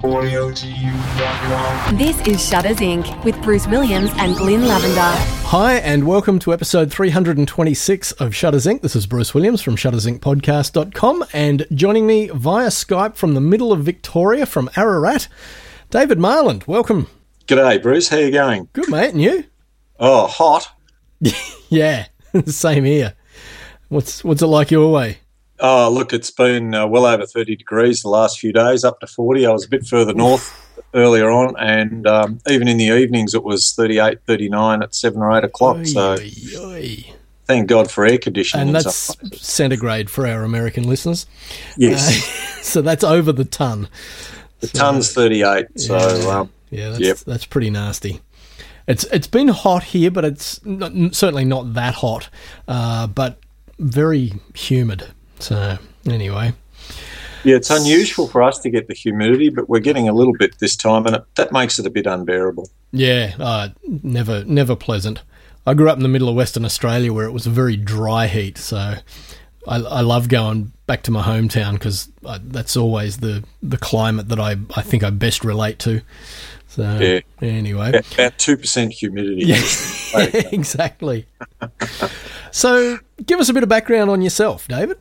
This is Shutters Inc. with Bruce Williams and Glyn Lavender. Hi, and welcome to episode 326 of Shutters Inc. This is Bruce Williams from shuttersincpodcast.com, and joining me via Skype from the middle of Victoria, from Ararat, David Marland. Welcome. G'day, Bruce. How you going? Good, mate. And you? Oh, hot. Yeah, same here. What's it like your way? Oh, look, it's been well over 30 degrees the last few days, up to 40. I was a bit further north earlier on, and even in the evenings it was 38, 39 at 7 or 8 o'clock. Thank God for air conditioning. And that's centigrade for our American listeners. Yes. So that's over the ton. The ton's 38, that's pretty nasty. It's been hot here, but it's certainly not that hot, but very humid. So, anyway. Yeah, it's unusual for us to get the humidity, but we're getting a little bit this time, and that makes it a bit unbearable. Yeah, never pleasant. I grew up in the middle of Western Australia where it was a very dry heat, so I love going back to my hometown because that's always the climate that I think I best relate to. So, anyway. About 2% humidity. Yeah, exactly. So, give us a bit of background on yourself, David.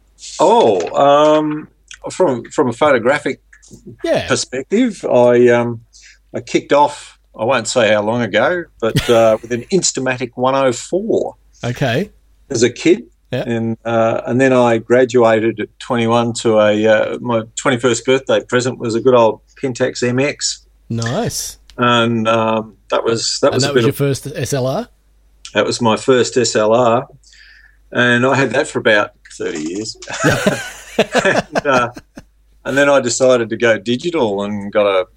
From a photographic perspective, I kicked off, I won't say how long ago, but with an Instamatic 104. Okay. As a kid. Yeah. And then I graduated at 21 to my 21st birthday present was a good old Pentax MX. Nice. And that was your first SLR? That was my first SLR. And I had that for about 30 years. and then I decided to go digital and got a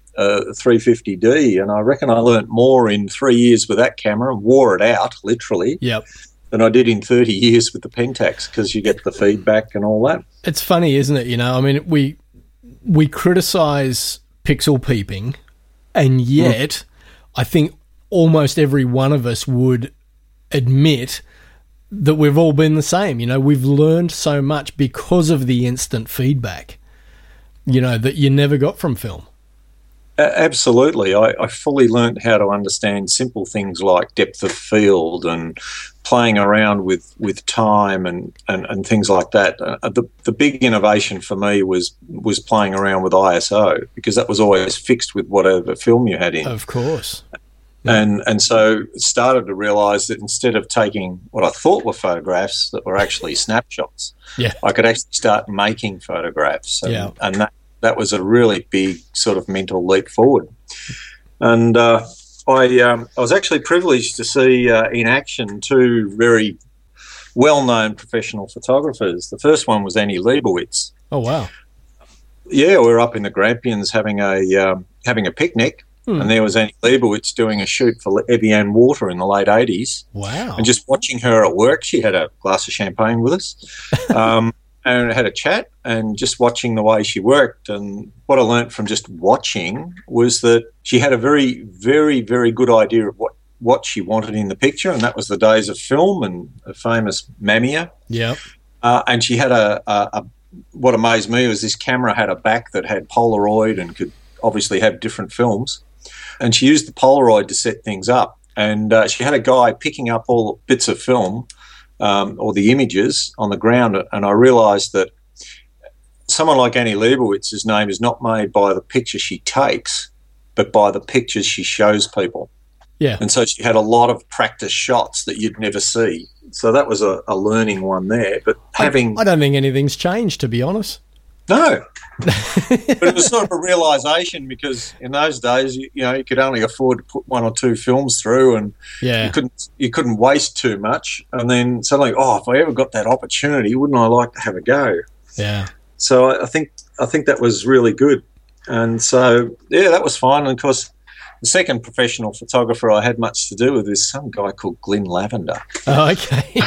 350D. And I reckon I learnt more in 3 years with that camera and wore it out, literally, than I did in 30 years with the Pentax because you get the feedback and all that. It's funny, isn't it? You know, I mean, we criticise pixel peeping, and yet I think almost every one of us would admit that we've all been the same. You know, we've learned so much because of the instant feedback, you know, that you never got from film. Absolutely. I fully learned how to understand simple things like depth of field and playing around with time and things like that. The big innovation for me was playing around with ISO because that was always fixed with whatever film you had in. Of course. And so started to realise that instead of taking what I thought were photographs that were actually snapshots, I could actually start making photographs. And that was a really big sort of mental leap forward. And I was actually privileged to see in action two very well-known professional photographers. The first one was Annie Leibovitz. Oh, wow. Yeah, we were up in the Grampians having a picnic. And there was Annie Leibovitz doing a shoot for Evian Water in the late 80s. Wow. And just watching her at work, she had a glass of champagne with us and had a chat and just watching the way she worked. And what I learnt from just watching was that she had a very, very, very good idea of what she wanted in the picture, and that was the days of film and the famous Mamiya. Yeah. And she had what amazed me was this camera had a back that had Polaroid and could obviously have different films. And she used the Polaroid to set things up. And she had a guy picking up all the bits of film or the images on the ground. And I realised that someone like Annie Leibovitz's name is not made by the picture she takes, but by the pictures she shows people. Yeah. And so she had a lot of practice shots that you'd never see. So that was a learning one there. But I don't think anything's changed, to be honest. No. But it was sort of a realisation because in those days, you could only afford to put one or two films through, and you couldn't waste too much. And then suddenly, if I ever got that opportunity, wouldn't I like to have a go? Yeah. So I think that was really good. And so that was fine. And of course, the second professional photographer I had much to do with is some guy called Glyn Lavender. Oh, okay.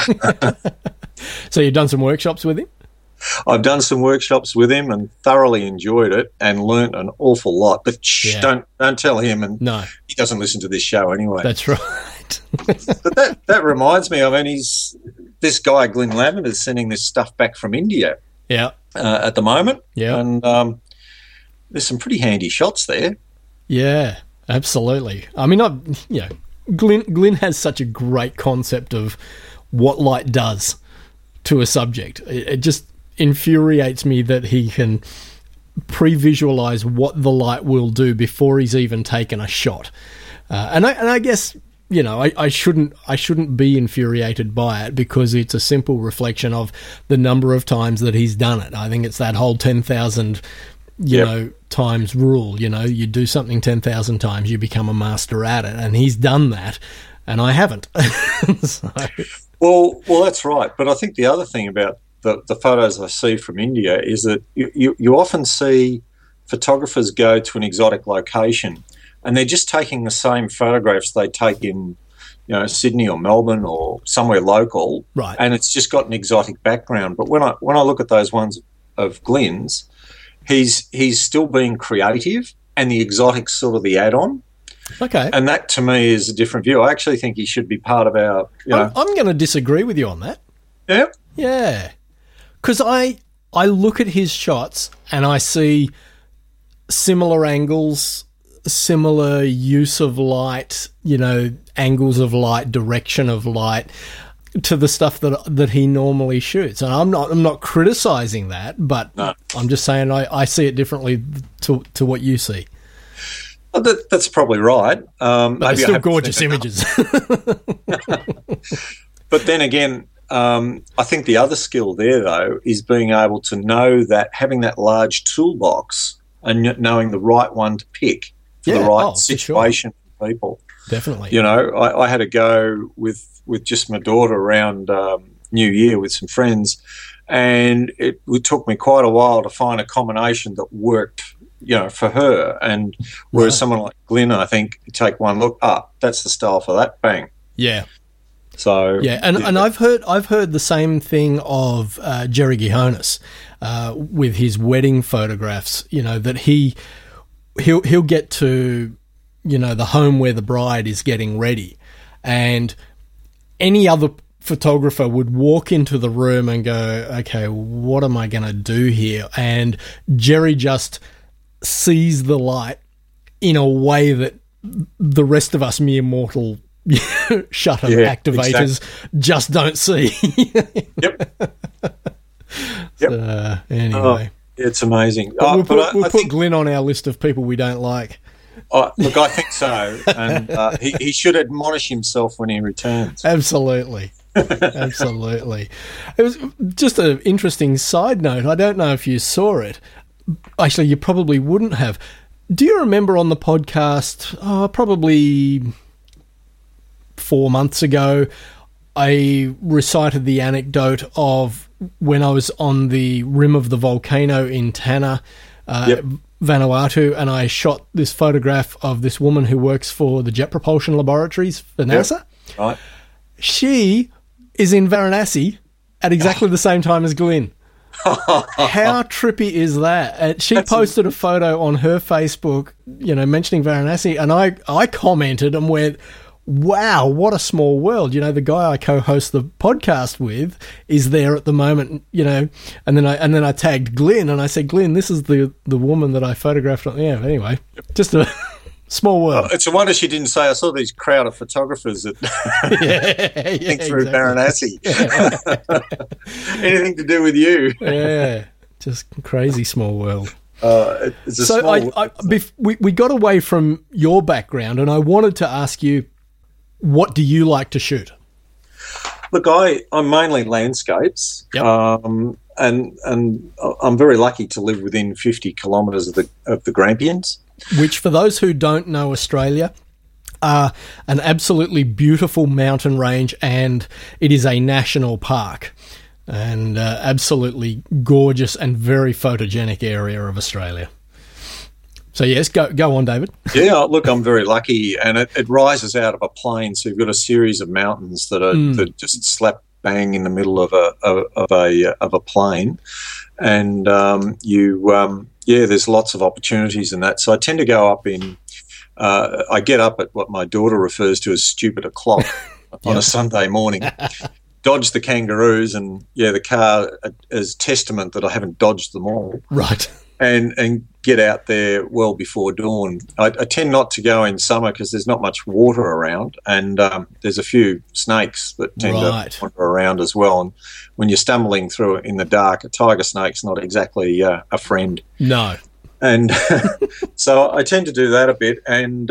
So you've done some workshops with him? I've done some workshops with him and thoroughly enjoyed it and learnt an awful lot. But don't tell him, and he doesn't listen to this show anyway. That's right. But that reminds me. I mean, this guy Glyn Lavender is sending this stuff back from India. Yeah. At the moment. Yeah. And there's some pretty handy shots there. Yeah, absolutely. I mean, Glyn has such a great concept of what light does to a subject. It just infuriates me that he can pre-visualize what the light will do before he's even taken a shot. And I guess, I shouldn't be infuriated by it, because it's a simple reflection of the number of times that he's done it. I think it's that whole 10,000 times rule. You do something 10,000 times, you become a master at it, and he's done that, and I haven't. Well, that's right. But I think the other thing about the photos I see from India is that you often see photographers go to an exotic location, and they're just taking the same photographs they take in, Sydney or Melbourne or somewhere local, right? And it's just got an exotic background. But when I look at those ones of Glyn's, he's still being creative, and the exotic's sort of the add-on. Okay. And that, to me, is a different view. I actually think he should be part of our... I'm going to disagree with you on that. Yeah? Yeah. Because I look at his shots and I see similar angles, similar use of light, angles of light, direction of light, to the stuff that he normally shoots. And I'm not criticizing that, but no. I'm just saying I see it differently to what you see. Well, that's probably right. But they're still gorgeous images. But then again, I think the other skill there, though, is being able to know that, having that large toolbox and knowing the right one to pick for the right situation for people. Definitely. I had a go with just my daughter around New Year with some friends, and it took me quite a while to find a combination that worked, for her. And whereas someone like Glyn, I think, you take one look, that's the style for that, bang. Yeah. So yeah, and I've heard the same thing of Jerry Gihonis with his wedding photographs. That he'll get to the home where the bride is getting ready, and any other photographer would walk into the room and go, okay, what am I going to do here? And Jerry just sees the light in a way that the rest of us mere mortal shutter activators just don't see. Yep. So, anyway. It's amazing. We'll put Glyn on our list of people we don't like. Look, I think so. And he should admonish himself when he returns. Absolutely. Absolutely. It was just an interesting side note. I don't know if you saw it. Actually, you probably wouldn't have. Do you remember on the podcast, probably 4 months ago, I recited the anecdote of when I was on the rim of the volcano in Tanna, Vanuatu, and I shot this photograph of this woman who works for the Jet Propulsion Laboratories for NASA. Yep. Right. She is in Varanasi at exactly the same time as Glyn. How trippy is that? She posted a photo on her Facebook, mentioning Varanasi, and I commented and went, wow, what a small world. The guy I co-host the podcast with is there at the moment, and then I tagged Glyn and I said, Glyn, this is the woman that I photographed. Anyway, just a small world. It's a wonder she didn't say, I saw these crowd of photographers that think through Varanasi. Anything to do with you. Yeah, just crazy small world. It's a small world. We got away from your background, and I wanted to ask you, what do you like to shoot? Look, I'm mainly landscapes, yep. And I'm very lucky to live within 50 kilometres of the Grampians. Which, for those who don't know Australia, are an absolutely beautiful mountain range, and it is a national park, and absolutely gorgeous and very photogenic area of Australia. So yes, go on, David. Yeah, look, I'm very lucky, and it rises out of a plain. So you've got a series of mountains that are that just slap bang in the middle of a plain, and there's lots of opportunities in that. So I tend to go up in. I get up at what my daughter refers to as stupid o'clock on a Sunday morning. Dodge the kangaroos, and the car is testament that I haven't dodged them all. Right. And get out there well before dawn. I tend not to go in summer because there's not much water around, and there's a few snakes that tend to wander around as well. And when you're stumbling through it in the dark, a tiger snake's not exactly a friend. No. And so I tend to do that a bit, and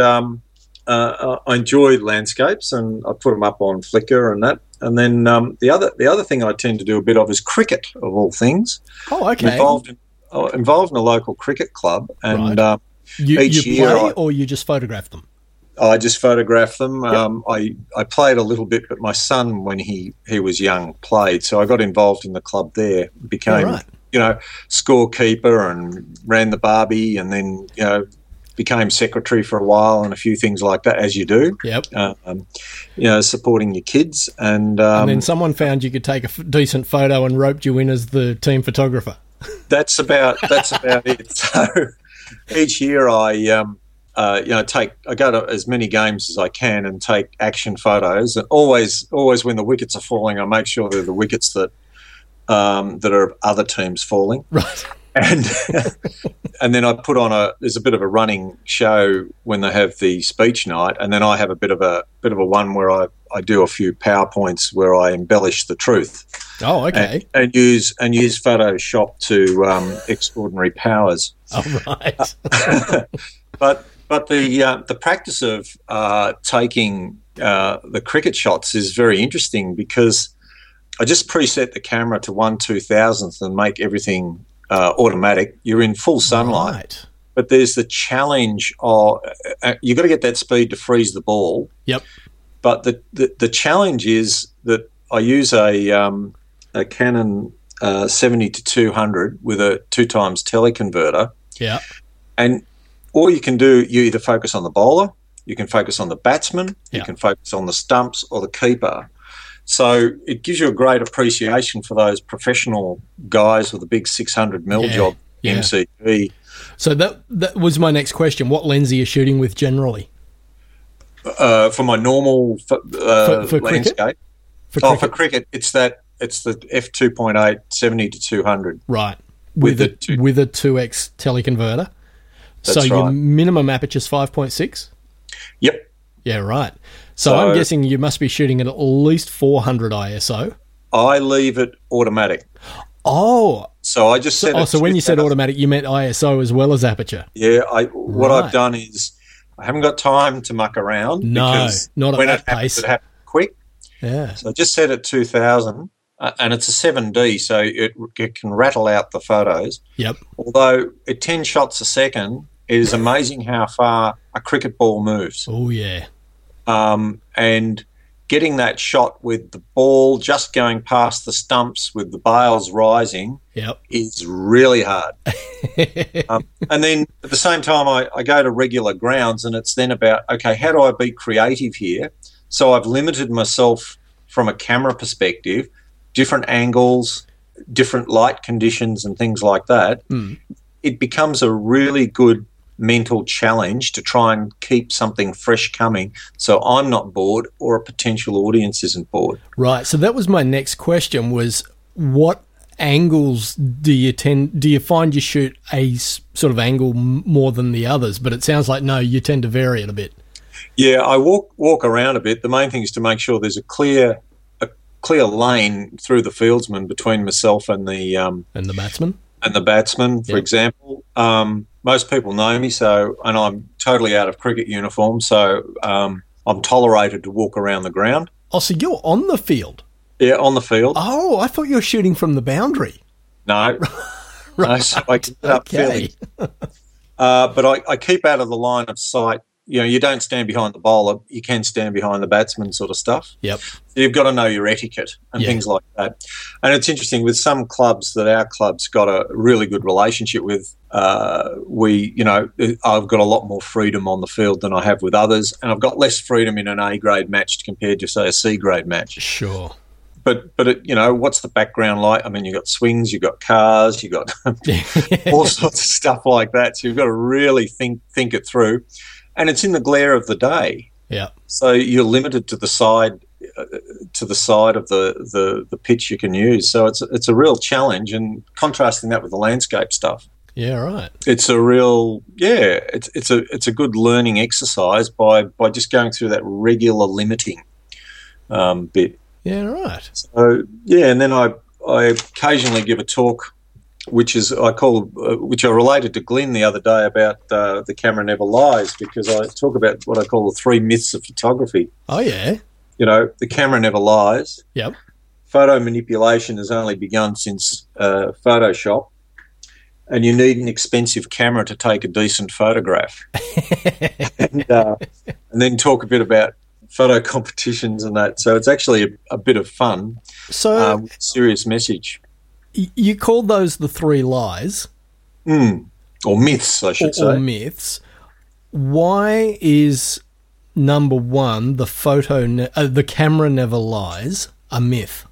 I enjoy landscapes, and I put them up on Flickr and that. And then the other thing I tend to do a bit of is cricket, of all things. Oh, okay. Involved in a local cricket club, and you play or you just photograph them? I just photograph them. Yep. I played a little bit, but my son, when he was young, played, so I got involved in the club there. Became scorekeeper and ran the barbie, and then became secretary for a while and a few things like that, as you do. Yep. Supporting your kids, and then someone found you could take a decent photo and roped you in as the team photographer. That's about it. So each year I go to as many games as I can and take action photos. And always when the wickets are falling, I make sure they're the wickets that are other teams falling. Right. And and then I put on there's a bit of a running show when they have the speech night, and then I have a bit of a one where I do a few PowerPoints where I embellish the truth. Oh, okay. And use Photoshop to extraordinary powers. Oh, right. But the practice of taking the cricket shots is very interesting, because I just preset the camera to 1/2000th and make everything automatic. You're in full sunlight, right. But there's the challenge of you've got to get that speed to freeze the ball. Yep. But the challenge is that I use a Canon 70-200 with a 2x teleconverter. Yeah. And all you can do, you either focus on the bowler, you can focus on the batsman, you can focus on the stumps or the keeper. So it gives you a great appreciation for those professional guys with a big 600mm job, MCG. So that was my next question. What lens are you shooting with generally? For my normal for landscape. For cricket, it's the f2.8 70-200. Right. With a 2x teleconverter. So your minimum aperture is 5.6? Yep. Yeah, right. So I'm guessing you must be shooting at least 400 ISO. I leave it automatic. Oh. So I just set it. So when you said automatic, you meant ISO as well as aperture. Yeah. What I've done is I haven't got time to muck around. No, because not when at that pace. It happens quick. Yeah. So I just set it 2000, and it's a 7D, so it can rattle out the photos. Yep. Although at 10 shots a second, it is amazing how far a cricket ball moves. Oh, yeah. And getting that shot with the ball just going past the stumps with the bails rising is really hard. And then at the same time, I go to regular grounds, and it's then about, okay, how do I be creative here? So I've limited myself from a camera perspective, different angles, different light conditions and things like that. It becomes a really good mental challenge to try and keep something fresh coming so I'm not bored or a potential audience isn't bored. Right. So that was my next question, was what angles do you find you shoot a sort of angle more than the others? But it sounds like, no, you tend to vary it a bit. Yeah, I walk around a bit. The main thing is to make sure there's a clear lane through the fieldsman between myself and the batsman. And the batsman, for example. Most people know me, and I'm totally out of cricket uniform, so I'm tolerated to walk around the ground. Oh, so you're on the field? Yeah, on the field. Oh, I thought you were shooting from the boundary. No. Right. No, so I get up fairly. But I keep out of the line of sight. You know, you don't stand behind the bowler. You can stand behind the batsman, sort of stuff. Yep. So you've got to know your etiquette and things like that. And it's interesting with some clubs that our club's got a really good relationship with. I've got a lot more freedom on the field than I have with others, and I've got less freedom in an A grade match compared to, say, a C grade match. Sure. But what's the background like? I mean, you've got swings, you've got cars, you've got all sorts of stuff like that. So you've got to really think it through. And it's in the glare of the day. Yeah. So you're limited to the side of the pitch you can use. So it's a real challenge, and contrasting that with the landscape stuff. Yeah, right. It's a real, it's a good learning exercise by just going through that regular limiting bit. Yeah, right. So yeah, and then I occasionally give a talk, which I related to Glyn the other day about the camera never lies, because I talk about what I call the 3 myths of photography. Oh yeah. The camera never lies. Yep. Photo manipulation has only begun since Photoshop, and you need an expensive camera to take a decent photograph. and then talk a bit about photo competitions and that. So it's actually a bit of fun. So serious message. You called those the 3 lies. Or myths, I should say. Or myths. Why is number 1, the camera never lies, a myth?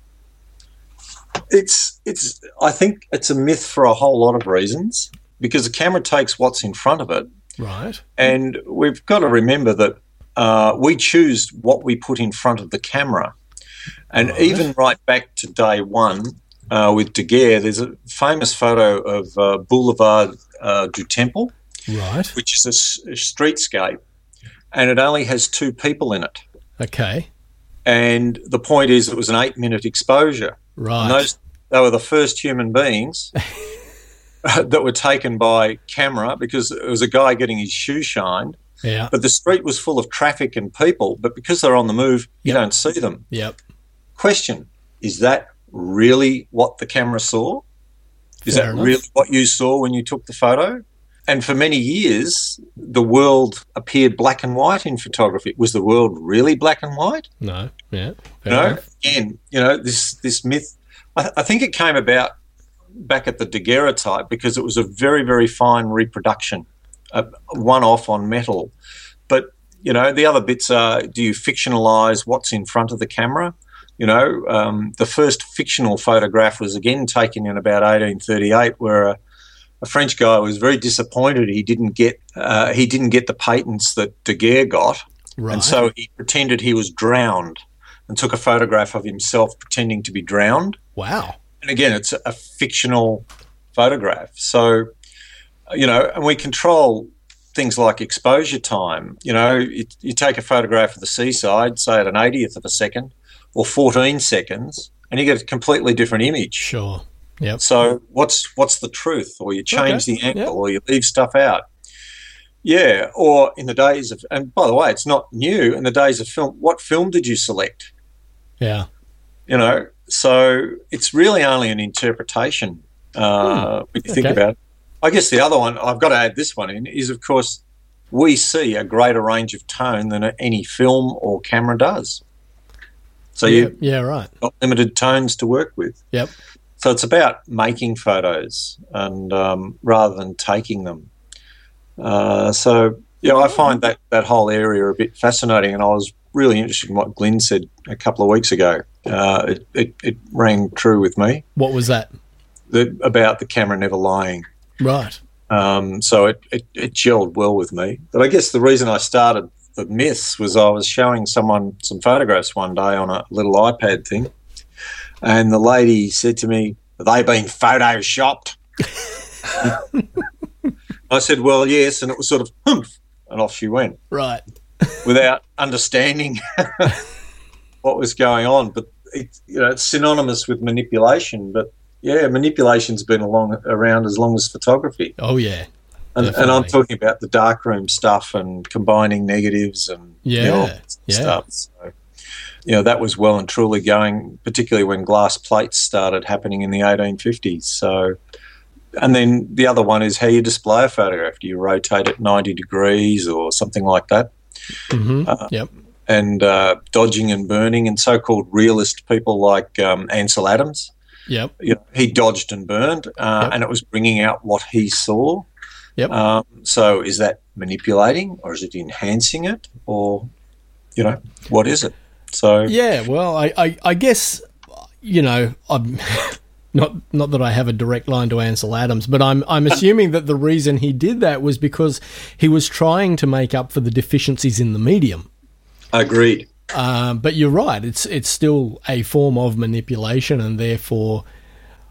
I think it's a myth for a whole lot of reasons, because the camera takes what's in front of it. Right. And we've got to remember that we choose what we put in front of the camera. And even right back to day one with Daguerre, there's a famous photo of Boulevard du Temple, right, which is a streetscape, and it only has 2 people in it. Okay. And the point is, it was an 8-minute exposure. Right. And they were the first human beings that were taken by camera, because it was a guy getting his shoe shined. Yeah. But the street was full of traffic and people, but because they're on the move, you don't see them. Yep. Question, is that really what the camera saw? Is Fair that enough. really what you saw when you took the photo? And for many years, the world appeared black and white in photography. Was the world really black and white? No. Yeah. Fair enough. Again, this myth, I think it came about back at the daguerreotype because it was a very, very fine reproduction, one-off on metal. But, the other bits are, do you fictionalise what's in front of the camera? The first fictional photograph was again taken in about 1838, where a French guy was very disappointed he didn't get the patents that Daguerre got, Right. and so he pretended he was drowned and took a photograph of himself pretending to be drowned. Wow. And again, it's a fictional photograph. So, and we control things like exposure time. You take a photograph of the seaside, say at an 80th of a second or 14 seconds, and you get a completely different image. Sure. Yep. So what's the truth? Or you change the angle, Yep. or you leave stuff out. Yeah, or in the days of, and by the way, it's not new, in the days of film, what film did you select? Yeah. So it's really only an interpretation when you think about it. I guess the other one, I've got to add this one in, is, of course, we see a greater range of tone than any film or camera does. So you've right. got limited tones to work with. Yep. So it's about making photos and rather than taking them. I find that whole area a bit fascinating, and I was really interested in what Glyn said a couple of weeks ago. It rang true with me. What was that? About the camera never lying. Right. So it gelled well with me. But I guess the reason I started the myths was I was showing someone some photographs one day on a little iPad thing, and the lady said to me, "Have they been photoshopped?" I said, "Well, yes," and it was sort of humph, and off she went. Right. Without understanding what was going on. But it's synonymous with manipulation. But yeah, manipulation's been around as long as photography. Oh yeah. And I'm talking about the darkroom stuff and combining negatives and stuff. So, that was well and truly going, particularly when glass plates started happening in the 1850s. So, and then the other one is how you display a photograph. Do you rotate it 90 degrees or something like that? Mm-hmm. Yep. And dodging and burning, and so-called realist people like Ansel Adams. Yep. He dodged and burned, and it was bringing out what he saw. Yep. So is that manipulating, or is it enhancing it, or, what is it? So yeah, well, I guess, I'm not that I have a direct line to Ansel Adams, but I'm assuming that the reason he did that was because he was trying to make up for the deficiencies in the medium. Agreed. But you're right; it's still a form of manipulation, and therefore,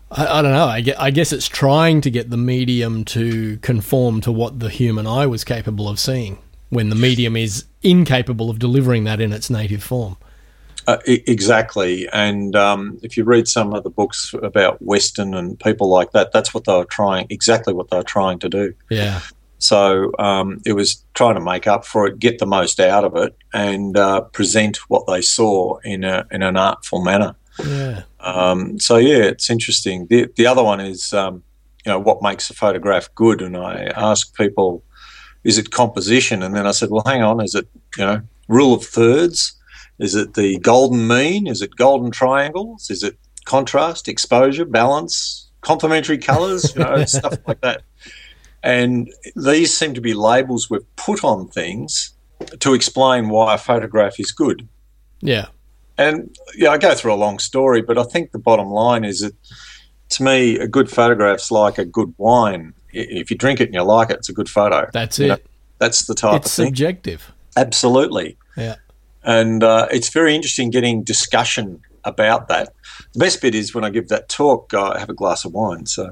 I don't know. I guess it's trying to get the medium to conform to what the human eye was capable of seeing when the medium is incapable of delivering that in its native form. Exactly. And if you read some of the books about Weston and people like that, that's what they were trying to do. Yeah. So it was trying to make up for it, get the most out of it, and present what they saw in an artful manner. Yeah. It's interesting. The other one is, what makes a photograph good? And I ask people, is it composition? And then I said, well, hang on, is it, rule of thirds? Is it the golden mean? Is it golden triangles? Is it contrast, exposure, balance, complementary colours? Stuff like that. And these seem to be labels we've put on things to explain why a photograph is good. Yeah. And, I go through a long story, but I think the bottom line is that, to me, a good photograph's like a good wine. If you drink it and you like it, it's a good photo. That's it. That's the type of thing. It's subjective. Absolutely. Yeah. And it's very interesting getting discussion about that. The best bit is when I give that talk, I have a glass of wine. So,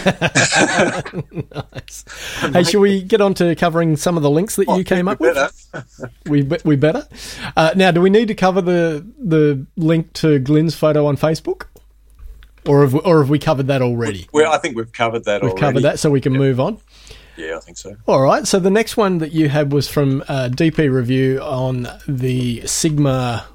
nice. Hey, should we get on to covering some of the links that you came up with? We better. Now, do we need to cover the link to Glyn's photo on Facebook, or have we covered that already? Well, I think we've covered that already. We've covered that, so we can move on. Yeah, I think so. All right. So the next one that you had was from DP Review on the Sigma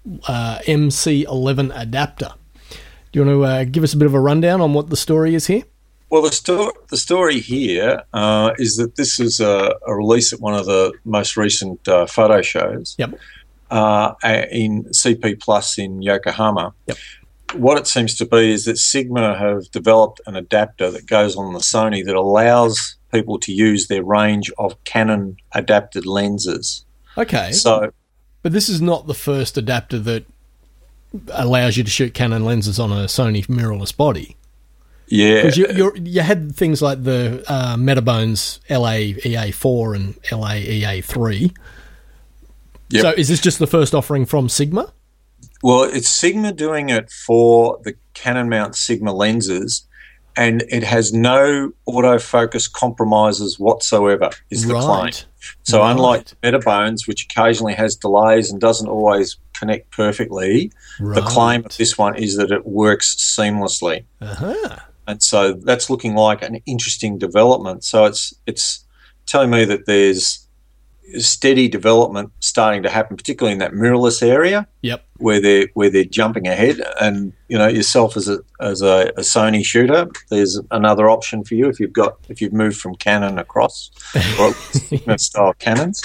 MC11 adapter. Do you want to give us a bit of a rundown on what the story is here? Well, the story here is that this is a release at one of the most recent photo shows. Yep. In CP Plus in Yokohama. Yep. What it seems to be is that Sigma have developed an adapter that goes on the Sony that allows people to use their range of Canon adapted lenses. Okay. So, but this is not the first adapter that allows you to shoot Canon lenses on a Sony mirrorless body. Yeah. Because you had things like the Metabones LA-EA4 and LA-EA3. Yep. So is this just the first offering from Sigma? Well, it's Sigma doing it for the Canon mount Sigma lenses, and it has no autofocus compromises whatsoever, is the claim. So unlike Metabones, which occasionally has delays and doesn't always connect perfectly, the claim of this one is that it works seamlessly. Uh-huh. And so that's looking like an interesting development. So it's telling me that there's steady development starting to happen, particularly in that mirrorless area. Yep. Where they're jumping ahead, and yourself as a Sony shooter, there's another option for you if you've moved from Canon across or style Canons.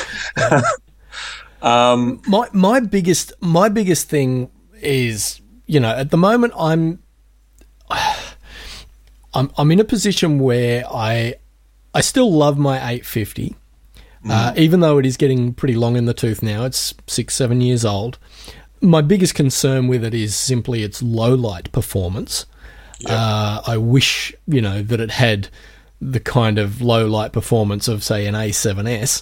My biggest thing is, at the moment I'm in a position where I still love my 850. Even though it is getting pretty long in the tooth now, it's 6-7 years old. My biggest concern with it is simply its low light performance. Yep. I wish, that it had the kind of low light performance of, say, an A7S.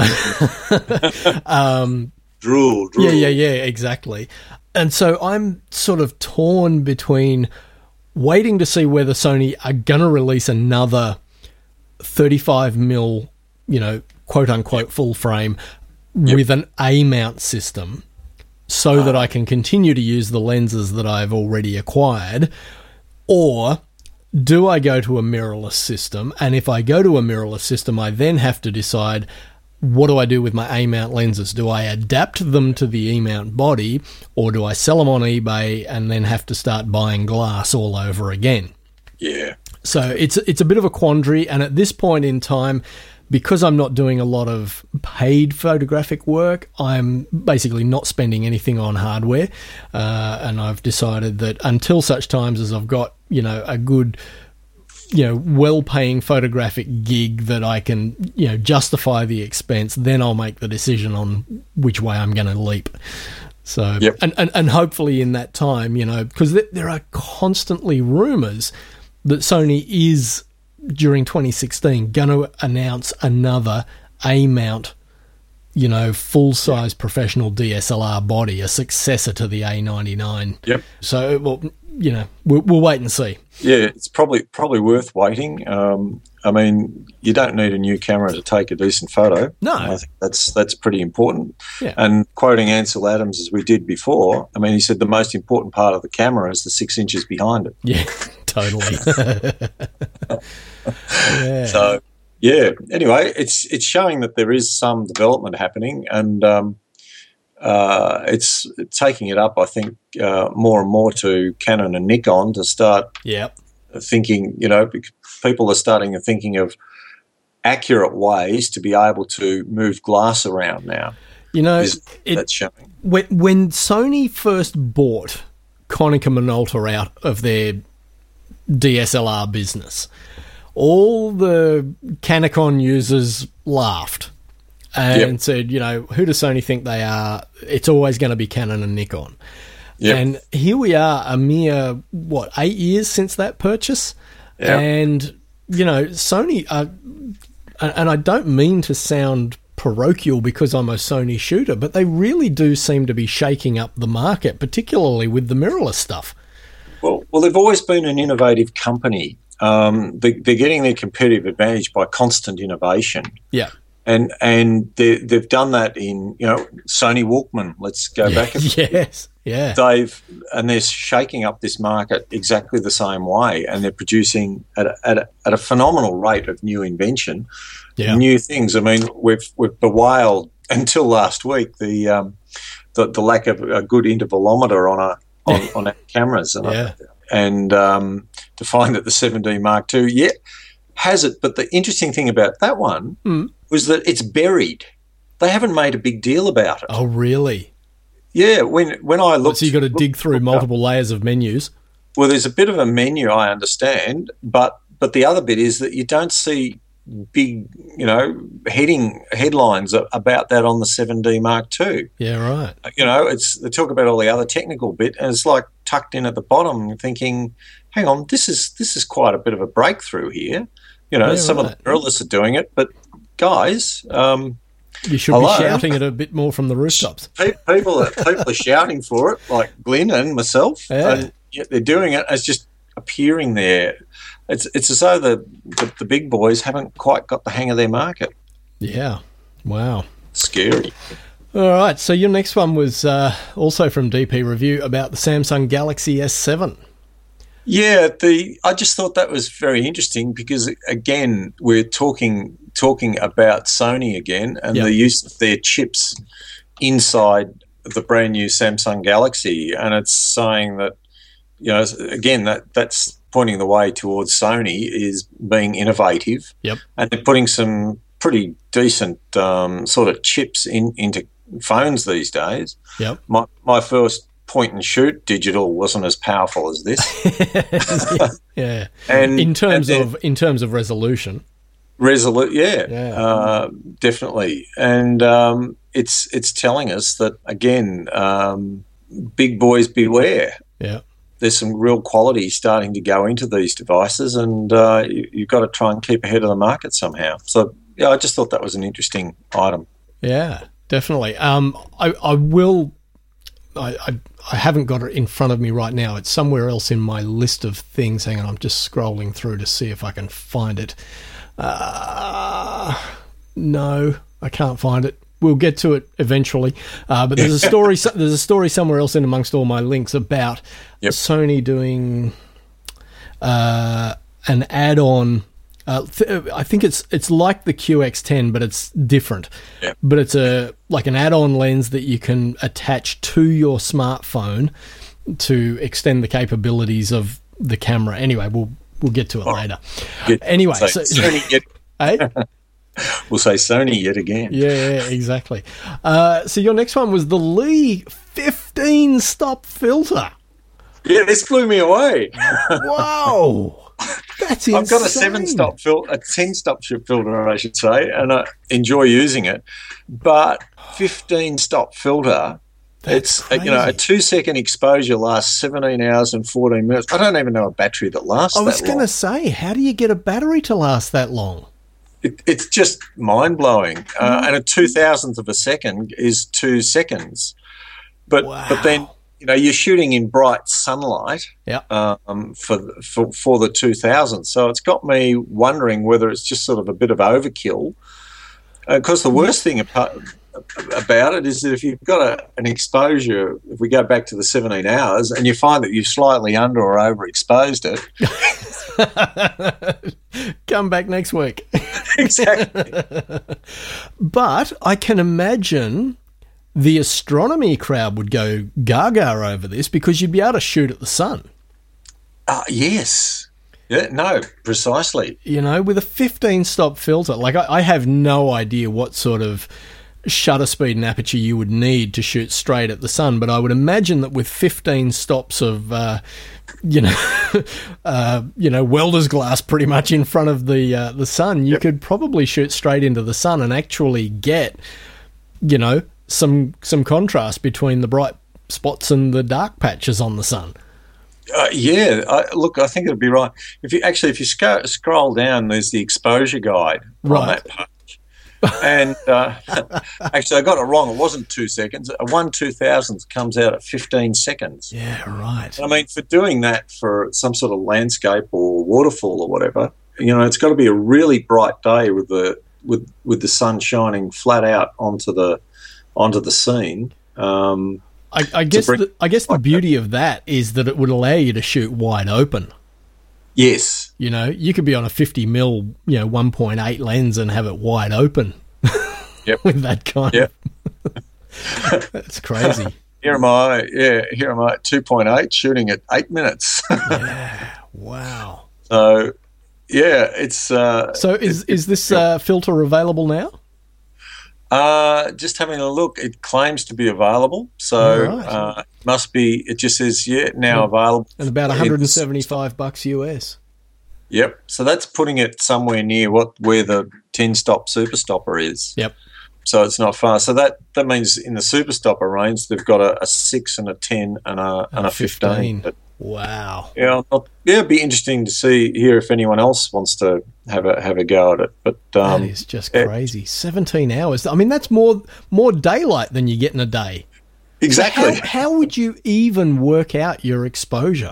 Drool. Yeah, exactly. And so I'm sort of torn between waiting to see whether Sony are going to release another 35mm, quote-unquote full frame with an A-mount system so that I can continue to use the lenses that I've already acquired, or do I go to a mirrorless system? And if I go to a mirrorless system, I then have to decide, what do I do with my A-mount lenses? Do I adapt them to the E-mount body, or do I sell them on eBay and then have to start buying glass all over again? Yeah. So it's a bit of a quandary, and at this point in time, because I'm not doing a lot of paid photographic work, I'm basically not spending anything on hardware, and I've decided that until such times as I've got, a good, well-paying photographic gig that I can, justify the expense, then I'll make the decision on which way I'm going to leap. So, yep. and hopefully in that time, because there are constantly rumours that Sony is, during 2016, going to announce another A-mount full-size professional DSLR body, a successor to the A99. Yep. So, well, we'll wait and see. Yeah, it's probably worth waiting. I mean, you don't need a new camera to take a decent photo. No. I think that's pretty important. Yeah. And quoting Ansel Adams, as we did before, I mean, he said the most important part of the camera is the 6 inches behind it. Yeah, totally. Yeah. So, yeah. Anyway, it's showing that there is some development happening, and it's taking it up, I think, more and more to Canon and Nikon to start thinking, because people are starting to thinking of accurate ways to be able to move glass around now. That's showing. When Sony first bought Konica Minolta out of their DSLR business, all the Canicon users laughed and said, who does Sony think they are? It's always going to be Canon and Nikon. Yep. And here we are a mere, 8 years since that purchase? Yep. And, Sony, and I don't mean to sound parochial because I'm a Sony shooter, but they really do seem to be shaking up the market, particularly with the mirrorless stuff. Well, they've always been an innovative company. They're getting their competitive advantage by constant innovation. Yeah. And they've done that in, Sony Walkman. Let's go back. Yes, yeah. They're shaking up this market exactly the same way, and they're producing at a phenomenal rate of new invention, new things. I mean, we've bewailed until last week the lack of a good intervalometer on our cameras, and to find that the 7D Mark II, has it. But the interesting thing about that one was that it's buried. They haven't made a big deal about it. Oh, really? Yeah. When I looked, so you got to dig through multiple layers of menus. Well, there's a bit of a menu, I understand, but the other bit is that you don't see big, headlines about that on the 7D Mark II. Yeah, right. They talk about all the other technical bit, and it's like tucked in at the bottom, thinking, hang on, this is quite a bit of a breakthrough here. Some of the mirrorless are doing it, but guys, you should be shouting it a bit more from the rooftops. People are shouting for it, like Glenn and myself, and yet they're doing it. It's just appearing there. It's as though the big boys haven't quite got the hang of their market. Yeah. Wow. Scary. All right. So your next one was also from DP Review about the Samsung Galaxy S7. Yeah, I just thought that was very interesting because, again, we're talking about Sony again and the use of their chips inside the brand new Samsung Galaxy, and it's saying that, again, that's pointing the way towards Sony is being innovative. Yep. And they're putting some pretty decent sort of chips into phones these days. Yep. My first point and shoot digital wasn't as powerful as this. Yeah. And in terms of resolution. Definitely. And it's telling us that, again, big boys beware. Yeah. There's some real quality starting to go into these devices, and you've got to try and keep ahead of the market somehow. So, I just thought that was an interesting item. Yeah, definitely. I will. I haven't got it in front of me right now. It's somewhere else in my list of things. Hang on, I'm just scrolling through to see if I can find it. No, I can't find it. We'll get to it eventually. But there's a story. There's a story somewhere else in amongst all my links about Sony doing an add-on. I think it's like the QX10, but it's different. Yep. But it's like an add-on lens that you can attach to your smartphone to extend the capabilities of the camera. Anyway, we'll get to it later. Anyway, We'll say Sony yet again. Yeah, exactly. So your next one was the Lee 15-stop filter. Yeah, this blew me away. Wow. That's insane. I've got a 7-stop filter, a 10-stop filter, I should say, and I enjoy using it. But 15-stop filter, That's crazy. A 2-second exposure lasts 17 hours and 14 minutes. I don't even know a battery that lasts that long. I was going to say, how do you get a battery to last that long? it's just mind-blowing. And a 2,000th of a second is 2 seconds. But then, you're shooting in bright sunlight for the 2,000. So it's got me wondering whether it's just sort of a bit of overkill. Because the worst thing about it is that if you've got an exposure, if we go back to the 17 hours, and you find that you've slightly under or overexposed it, come back next week. Exactly. But I can imagine the astronomy crowd would go gaga over this because you'd be able to shoot at the sun. Yes. Yeah, no, precisely. With a 15-stop filter, like I have no idea what sort of shutter speed and aperture you would need to shoot straight at the sun, but I would imagine that with 15 stops of, welder's glass pretty much in front of the sun, you could probably shoot straight into the sun and actually get, some contrast between the bright spots and the dark patches on the sun. I think it'd be right. If you scroll down, there's the exposure guide on that page. And actually, I got it wrong. It wasn't 2 seconds. A 1/2000th comes out at 15 seconds. Yeah, right. I mean, for doing that for some sort of landscape or waterfall or whatever, it's got to be a really bright day with the sun shining flat out onto the scene. I guess the beauty of that is that it would allow you to shoot wide open. Yes. You could be on a 50 mil, 1.8 lens and have it wide open. Yep. With that kind of... That's crazy. Here am I at 2.8 shooting at 8 minutes. Yeah. Wow. So, yeah, it's... so is this filter available now? Just having a look, it claims to be available. So it must be, it just says, now available. And about $175 US. Yep. So that's putting it somewhere near where the 10-stop Super Stopper is. Yep. So it's not far. So that means in the Super Stopper range, they've got a 6 and a 10 and a 15. But, wow. Yeah, it'd be interesting to hear if anyone else wants to have a go at it. But that is just crazy. 17 hours. I mean, that's more daylight than you get in a day. Exactly. So how would you even work out your exposure?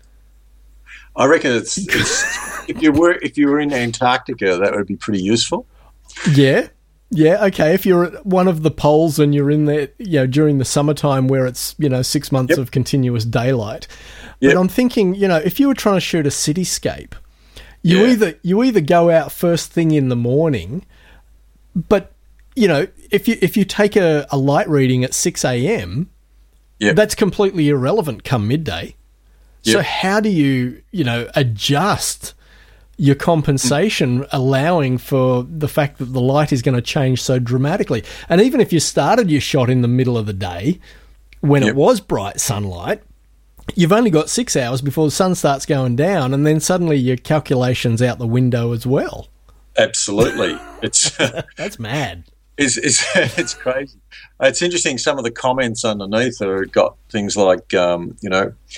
I reckon it's if you were in Antarctica, that would be pretty useful. Yeah. Yeah, okay. If you're at one of the poles and you're in there, during the summertime where it's, 6 months of continuous daylight. But I'm thinking, if you were trying to shoot a cityscape, you either go out first thing in the morning, but if you take a light reading at 6 a.m., that's completely irrelevant come midday. So how do you adjust your compensation, allowing for the fact that the light is going to change so dramatically? And even if you started your shot in the middle of the day when it was bright sunlight, you've only got 6 hours before the sun starts going down, and then suddenly your calculation's out the window as well. Absolutely. It's that's mad. It's crazy. It's interesting. Some of the comments underneath have got things like, only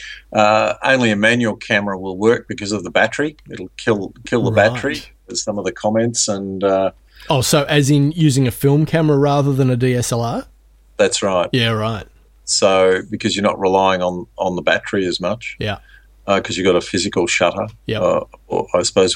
a manual camera will work because of the battery. It'll kill the battery. There's some of the comments. And so as in using a film camera rather than a DSLR? That's right. Yeah, right. So because you're not relying on the battery as much. Yeah. Because you've got a physical shutter. Yeah. Or I suppose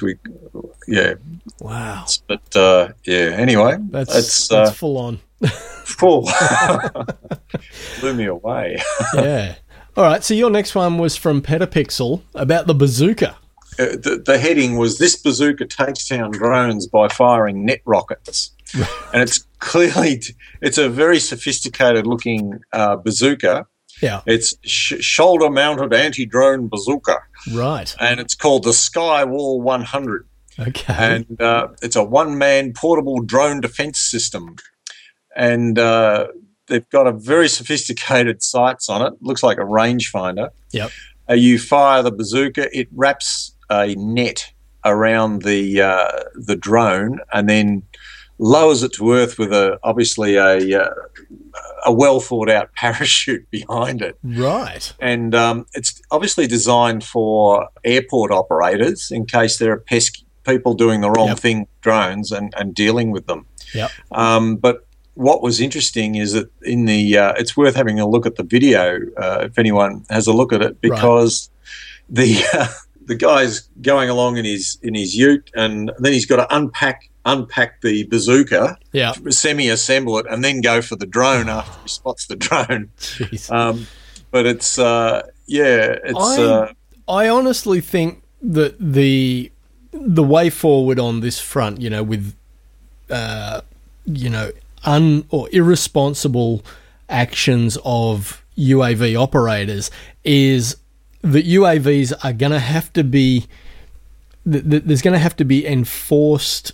Wow. But anyway, that's full on. Full. Blew me away. Yeah. All right. So your next one was from Petapixel about the bazooka. The heading was, "This bazooka takes down drones by firing net rockets," and it's a very sophisticated looking bazooka. Yeah. It's shoulder-mounted anti-drone bazooka. Right. And it's called the Skywall 100. Okay. And it's a one-man portable drone defense system. And they've got a very sophisticated sights on it. Looks like a rangefinder. Yep. You fire the bazooka. It wraps a net around the drone and then lowers it to earth with obviously a well thought out parachute behind it. Right. And it's obviously designed for airport operators in case there are people doing the wrong Yep. thing with drones and dealing with them. Yep. But what was interesting is that in the it's worth having a look at the video if anyone has a look at it, because the guy's going along in his ute, and then he's got to unpack the bazooka, semi-assemble it, and then go for the drone after he spots the drone. Jeez. But it's I honestly think that the way forward on this front, with or irresponsible actions of UAV operators, is that UAVs are going to have to be there's going to have to be enforced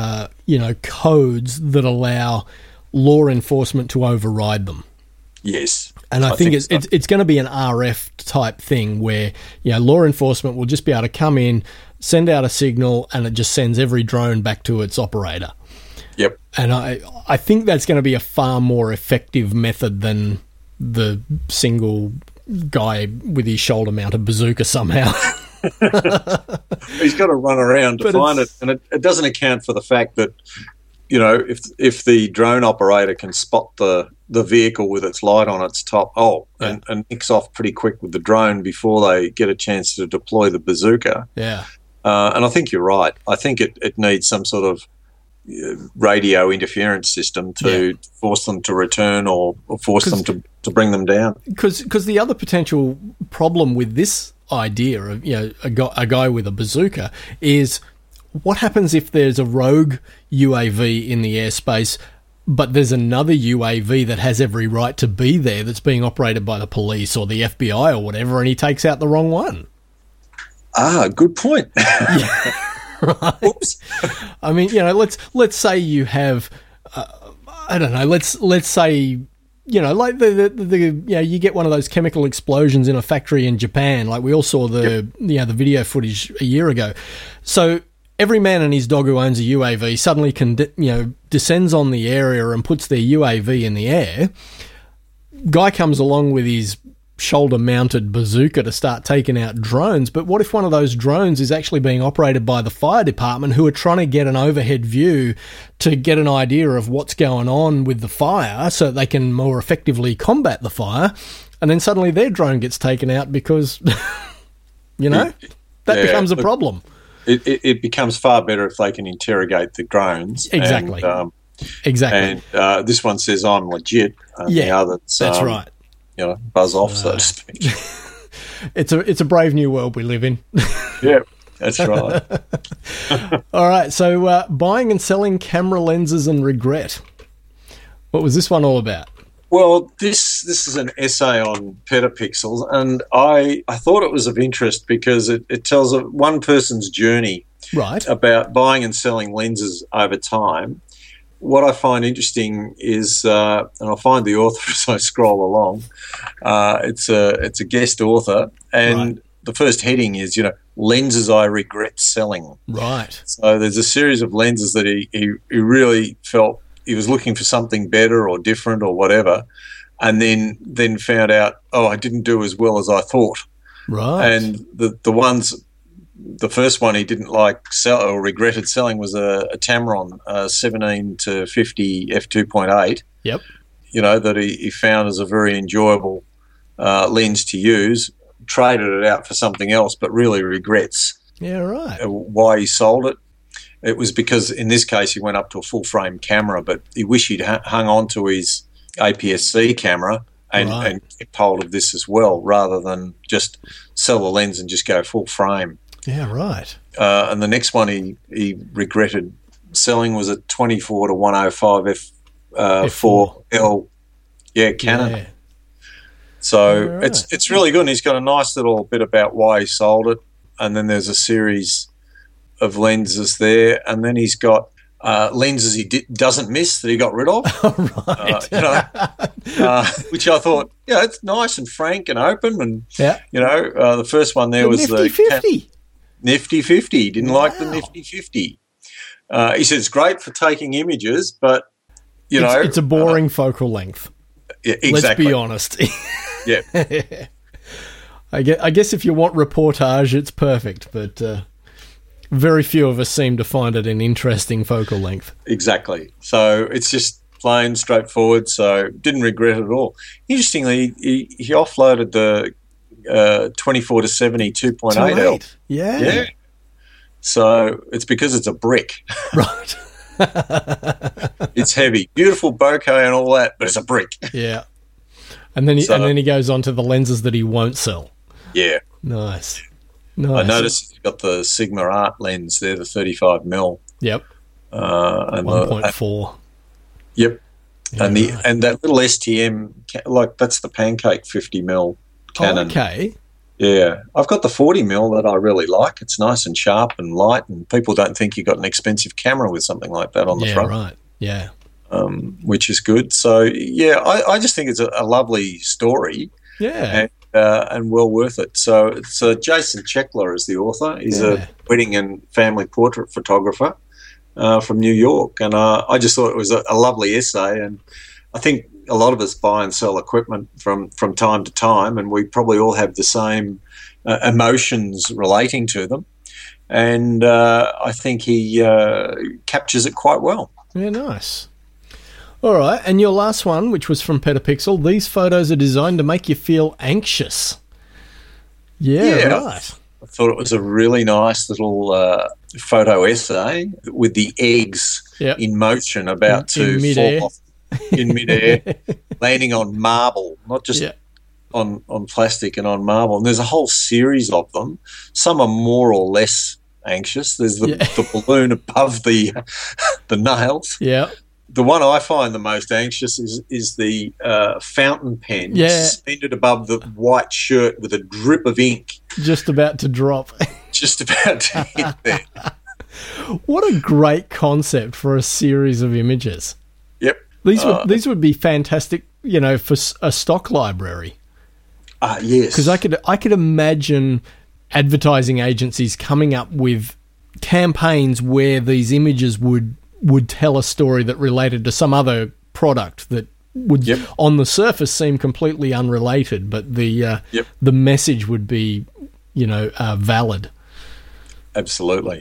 codes that allow law enforcement to override them. Yes. And I think so. it's going to be an RF type thing where law enforcement will just be able to come in, send out a signal, and it just sends every drone back to its operator. Yep. And I think that's going to be a far more effective method than the single guy with his shoulder-mounted bazooka somehow. He's got to run around to find it, and it doesn't account for the fact that if the drone operator can spot the vehicle with its light on its top, and nicks off pretty quick with the drone before they get a chance to deploy the bazooka. Yeah. And I think you're right. I think it needs some sort of radio interference system to force them to return or force them to bring them down. Because the other potential problem with this idea of a guy with a bazooka is, what happens if there's a rogue UAV in the airspace, but there's another UAV that has every right to be there that's being operated by the police or the FBI or whatever, and he takes out the wrong one? Good point. Right. Oops. I mean, let's say you have, I don't know. Let's say, like you get one of those chemical explosions in a factory in Japan. Like we all saw the video footage a year ago. So every man and his dog who owns a UAV suddenly descends on the area and puts their UAV in the air. Guy comes along with his shoulder-mounted bazooka to start taking out drones, but what if one of those drones is actually being operated by the fire department, who are trying to get an overhead view to get an idea of what's going on with the fire so that they can more effectively combat the fire, and then suddenly their drone gets taken out because, that becomes a problem. It becomes far better if they can interrogate the drones. Exactly. Exactly. And this one says, I'm legit. The other's, that's right. Buzz off, so to speak. It's a brave new world we live in. Yeah, that's right. All right, so buying and selling camera lenses and regret. What was this one all about? Well, this is an essay on petapixels, and I thought it was of interest because it tells one person's journey about buying and selling lenses over time. What I find interesting is, and I'll find the author as I scroll along, it's a guest author, and the first heading is, lenses I regret selling. Right. So there's a series of lenses that he really felt he was looking for something better or different or whatever, and then found out, I didn't do as well as I thought. Right. And the first one he didn't sell or regretted selling was a Tamron 17 to 50 f2.8. Yep. That he found as a very enjoyable lens to use. Traded it out for something else, but really regrets. Yeah, right. Why he sold it. It was because in this case he went up to a full frame camera, but he wished he'd hung on to his APS-C camera and kept hold of this as well, rather than just sell the lens and just go full frame. Yeah, right. And the next one he regretted selling was a 24 to 105 f4L, Canon. Yeah. So it's really good. And he's got a nice little bit about why he sold it, and then there's a series of lenses there, and then he's got lenses he doesn't miss that he got rid of. Which I thought, it's nice and frank and open, and the first one there was Nifty 50. Nifty 50. Didn't like the Nifty 50. He said it's great for taking images, but it's a boring focal length. Yeah, exactly. Let's be honest. Yeah. I guess if you want reportage, it's perfect, but very few of us seem to find it an interesting focal length. Exactly. So it's just plain, straightforward, so didn't regret it at all. Interestingly, he offloaded the 24-70 2.8L. Yeah. So it's because it's a brick. Right. It's heavy. Beautiful bokeh and all that, but it's a brick. Yeah. And then he goes on to the lenses that he won't sell. Yeah. Nice. I noticed you've got the Sigma Art lens there, the 35mm. Yep. And 1.4. Yep. Yeah, and that little STM, like that's the Pancake 50mm Canon. Okay. Yeah. I've got the 40mm that I really like. It's nice and sharp and light, and people don't think you've got an expensive camera with something like that on the front. Yeah, right. Yeah. Which is good. So, yeah, I just think it's a lovely story. Yeah. And well worth it. So it's Jason Checkler is the author. He's a wedding and family portrait photographer from New York. And I just thought it was a lovely essay. And I think a lot of us buy and sell equipment from time to time, and we probably all have the same emotions relating to them. And I think he captures it quite well. Yeah, nice. All right, and your last one, which was from Petapixel, these photos are designed to make you feel anxious. Yeah, right. I thought it was a really nice little photo essay with the eggs in motion about to fall off in midair, landing on marble, not just on plastic and on marble. And there's a whole series of them. Some are more or less anxious. There's the balloon above the nails. Yeah. The one I find the most anxious is the fountain pen suspended above the white shirt with a drip of ink. Just about to drop. Just about to hit there. What a great concept for a series of images. Yep. These would be fantastic, for a stock library. Yes. Because I could imagine advertising agencies coming up with campaigns where these images would tell a story that related to some other product that would on the surface seem completely unrelated, but the message would be valid. Absolutely.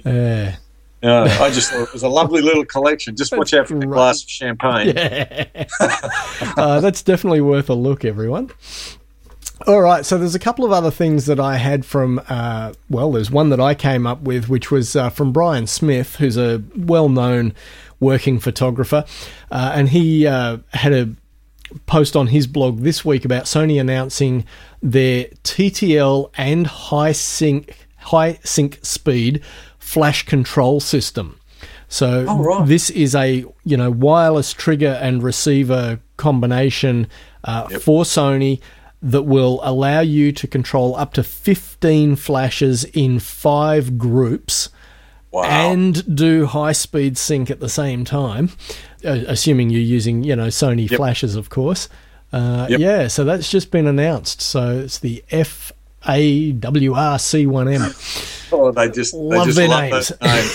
I just thought it was a lovely little collection. Just watch out for the glass of champagne. Yeah. That's definitely worth a look, everyone. All right, so there's a couple of other things that I had from, there's one that I came up with, which was from Brian Smith, who's a well-known working photographer, and he had a post on his blog this week about Sony announcing their TTL and high sync speed flash control system. So this is a wireless trigger and receiver combination for Sony that will allow you to control up to 15 flashes in 5 groups and do high-speed sync at the same time, assuming you're using, Sony flashes, of course. So that's just been announced. So it's the FAWR-C1M. Oh, they just love their names.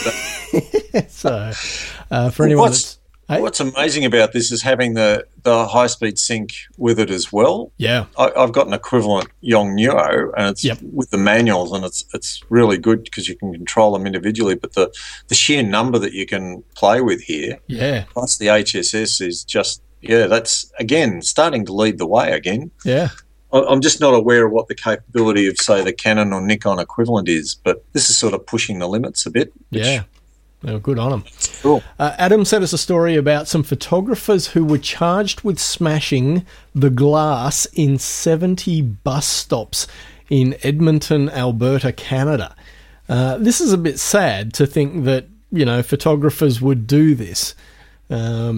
So for anyone that's... What's amazing about this is having the high-speed sync with it as well. Yeah. I've got an equivalent Yongnuo, and it's with the manuals, and it's really good because you can control them individually, but the sheer number that you can play with here, plus the HSS is just, that's, again, starting to lead the way again. Yeah. I'm just not aware of what the capability of, say, the Canon or Nikon equivalent is, but this is sort of pushing the limits a bit. Yeah. Oh, good on them. Cool. Adam sent us a story about some photographers who were charged with smashing the glass in 70 bus stops in Edmonton, Alberta, Canada. This is a bit sad to think that, photographers would do this. We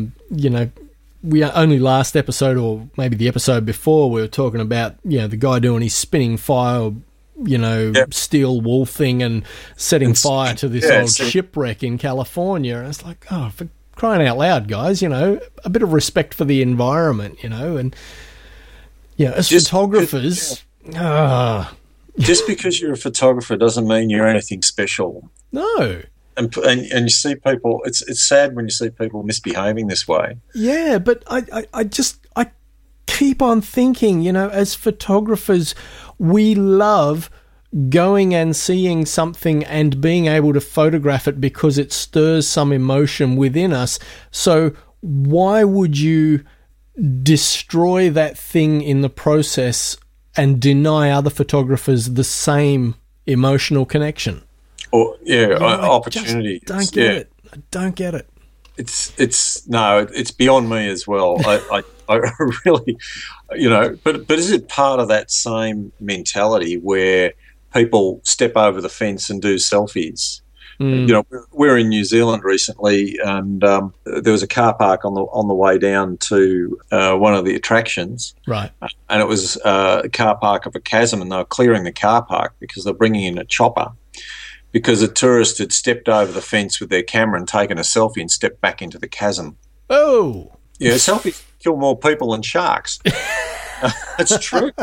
only last episode, or maybe the episode before, we were talking about, the guy doing his spinning fire steel wool thing and setting fire to this old shipwreck in California. And it's like, oh, for crying out loud, guys, a bit of respect for the environment, and, as photographers... Just because you're a photographer doesn't mean you're anything special. No. And you see people... It's sad when you see people misbehaving this way. Yeah, but I keep on thinking, as photographers... We love going and seeing something and being able to photograph it because it stirs some emotion within us. So why would you destroy that thing in the process and deny other photographers the same emotional connection? Or opportunity. Don't get it. I don't get it. It's beyond me as well. I really, but is it part of that same mentality where people step over the fence and do selfies? We're in New Zealand recently, and there was a car park on the way down to one of the attractions, right? And it was a car park of a chasm, and they were clearing the car park because they're bringing in a chopper. Because a tourist had stepped over the fence with their camera and taken a selfie and stepped back into the chasm. Oh, yeah, selfies kill more people than sharks. It's true.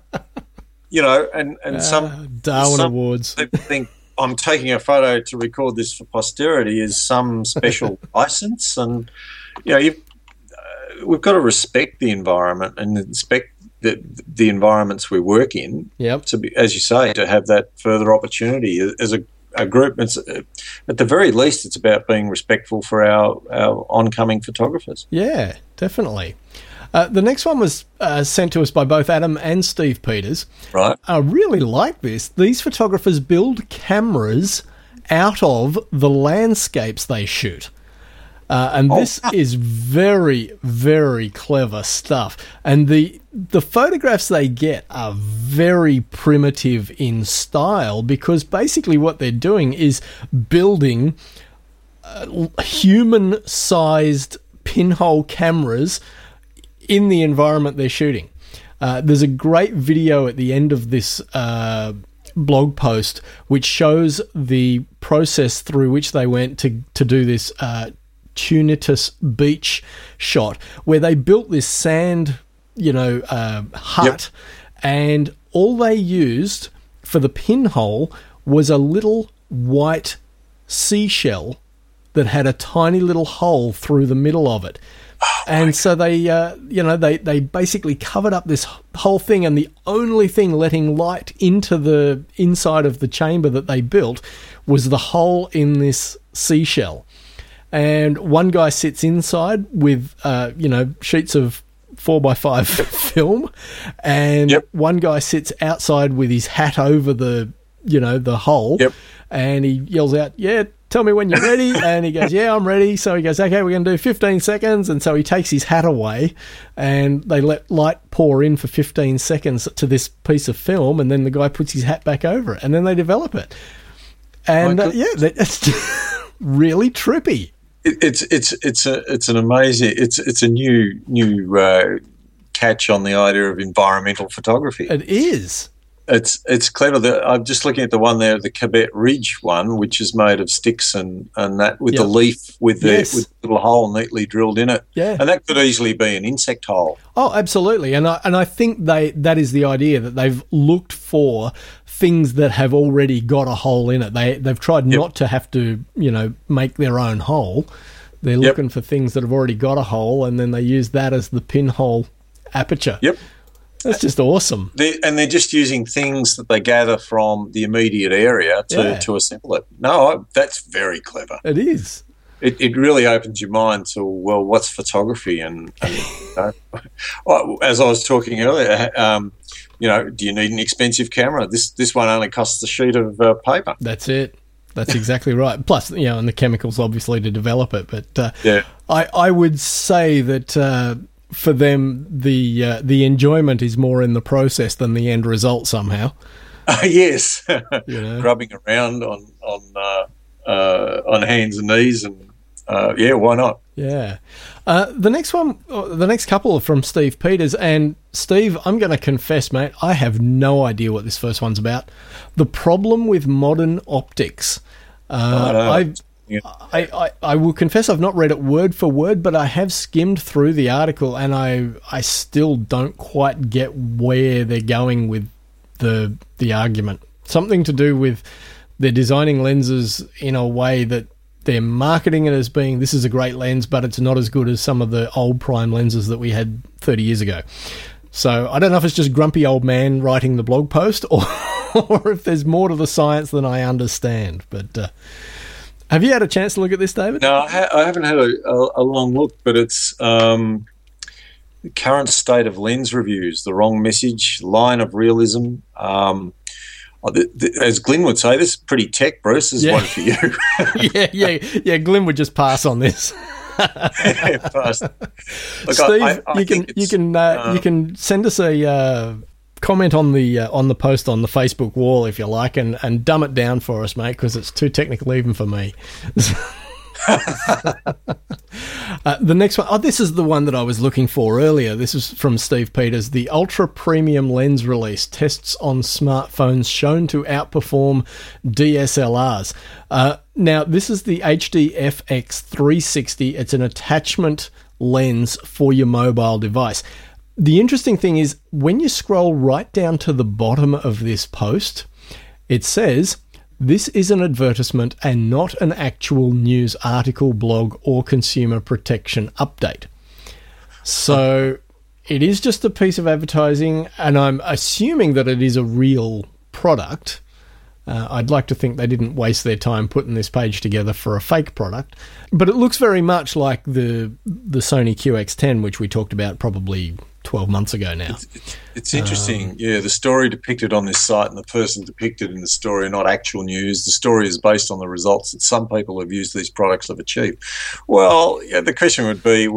And some Darwin Awards. People think I'm taking a photo to record this for posterity is some special license, and we've got to respect the environment and respect the environments we work in. Yep. To be, as you say, to have that further opportunity as a group. It's, at the very least, it's about being respectful for our oncoming photographers. Yeah, definitely. The next one was sent to us by both Adam and Steve Peters. Right. I really like this. These photographers build cameras out of the landscapes they shoot. And this is very, very clever stuff. And the photographs they get are very primitive in style, because basically what they're doing is building human-sized pinhole cameras in the environment they're shooting. There's a great video at the end of this blog post which shows the process through which they went to do this Tunitus beach shot, where they built this sand, hut, and all they used for the pinhole was a little white seashell that had a tiny little hole through the middle of it. And so they basically covered up this whole thing, and the only thing letting light into the inside of the chamber that they built was the hole in this seashell. And one guy sits inside with, sheets of 4x5 film, and one guy sits outside with his hat over the hole, and he yells out, "Yeah, tell me when you're ready." And he goes, "Yeah, I'm ready." So he goes, "Okay, we're going to do 15 seconds." And so he takes his hat away, and they let light pour in for 15 seconds to this piece of film, and then the guy puts his hat back over it, and then they develop it. And it's really trippy. It's an amazing. It's a new catch on the idea of environmental photography. It is. It's clever. I'm just looking at the one there, the Quebec Ridge one, which is made of sticks and that with the leaf with the little hole neatly drilled in it. Yeah, and that could easily be an insect hole. Oh, absolutely. And I think that is the idea, that they've looked for things that have already got a hole in it. They've tried not to have to make their own hole. They're looking for things that have already got a hole, and then they use that as the pinhole aperture. Yep. That's just awesome. They're just using things that they gather from the immediate area to assemble it. No, that's very clever. It is. It really opens your mind to, well, what's photography? And as I was talking earlier, do you need an expensive camera? This one only costs a sheet of paper. That's it. That's exactly right. Plus, and the chemicals obviously to develop it. But I would say that for them, the enjoyment is more in the process than the end result somehow. Yes, grubbing around on hands and knees, and why not? Yeah. The next couple are from Steve Peters, and Steve, I'm going to confess, mate, I have no idea what this first one's about. The problem with modern optics. I will confess I've not read it word for word, but I have skimmed through the article, and I still don't quite get where they're going with the argument. Something to do with they're designing lenses in a way that they're marketing it as being, this is a great lens, but it's not as good as some of the old prime lenses that we had 30 years ago. So I don't know if it's just grumpy old man writing the blog post, or if there's more to the science than I understand. But have you had a chance to look at this, David? No, I haven't had a long look, but it's the current state of lens reviews, the wrong message, line of realism. As Glyn would say, this is pretty tech, Bruce. This is one for you. yeah. Glyn would just pass on this. Look, Steve, you can send us a comment on the post on the Facebook wall if you like, and dumb it down for us, mate, because it's too technical even for me. The next one, this is the one that I was looking for earlier. This is from Steve Peters. The Ultra Premium Lens release tests on smartphones shown to outperform DSLRs. Now, this is the HD-FX 360. It's an attachment lens for your mobile device. The interesting thing is, when you scroll right down to the bottom of this post, it says, "This is an advertisement and not an actual news article, blog, or consumer protection update." So it is just a piece of advertising, and I'm assuming that it is a real product. I'd like to think they didn't waste their time putting this page together for a fake product. But it looks very much like the Sony QX10, which we talked about probably 12 months ago now. It's interesting. The story depicted on this site and the person depicted in the story are not actual news. The story is based on the results that some people who've used these products have achieved. Well, the question would be